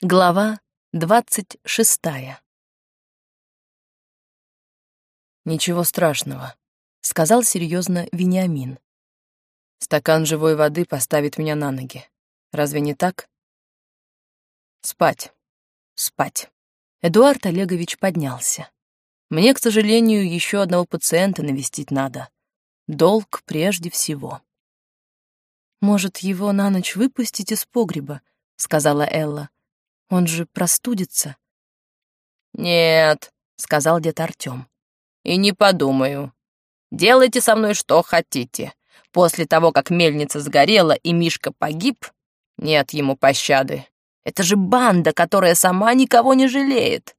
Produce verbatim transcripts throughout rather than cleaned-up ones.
Глава двадцать шестая. «Ничего страшного», — сказал серьезно Вениамин. «Стакан живой воды поставит меня на ноги. Разве не так? Спать, спать». Эдуард Олегович поднялся. «Мне, к сожалению, еще одного пациента навестить надо. Долг прежде всего». «Может, его на ночь выпустить из погреба?» — сказала Элла. «Он же простудится». «Нет», — сказал дед Артём. «И не подумаю. Делайте со мной что хотите. После того, как мельница сгорела и Мишка погиб, нет ему пощады. Это же банда, которая сама никого не жалеет».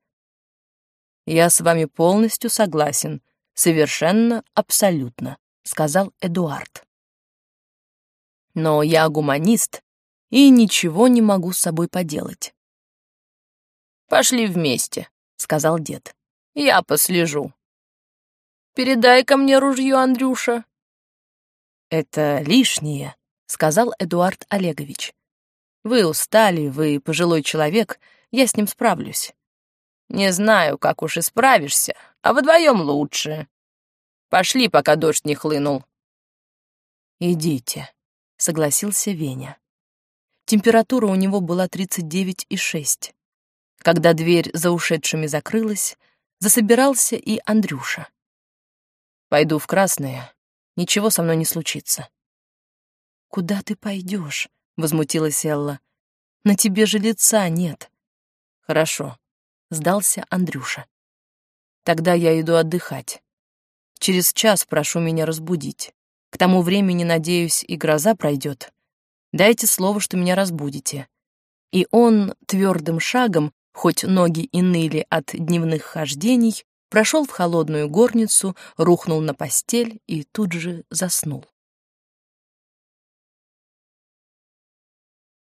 «Я с вами полностью согласен. Совершенно, абсолютно», — сказал Эдуард. «Но я гуманист и ничего не могу с собой поделать». «Пошли вместе», — сказал дед. «Я послежу. Передай-ка мне ружье, Андрюша». «Это лишнее», — сказал Эдуард Олегович. «Вы устали, вы пожилой человек, я с ним справлюсь». «Не знаю, как уж и справишься, а вдвоем лучше. Пошли, пока дождь не хлынул». «Идите», — согласился Веня. Температура у него была тридцать девять и шесть. Когда дверь за ушедшими закрылась, засобирался и Андрюша. «Пойду в красное, ничего со мной не случится». «Куда ты пойдешь?» — возмутилась Элла. «На тебе же лица нет». «Хорошо», — сдался Андрюша. «Тогда я иду отдыхать. Через час прошу меня разбудить. К тому времени, надеюсь, и гроза пройдет. Дайте слово, что меня разбудите». И он твердым шагом, хоть ноги и ныли от дневных хождений, прошел в холодную горницу, рухнул на постель и тут же заснул.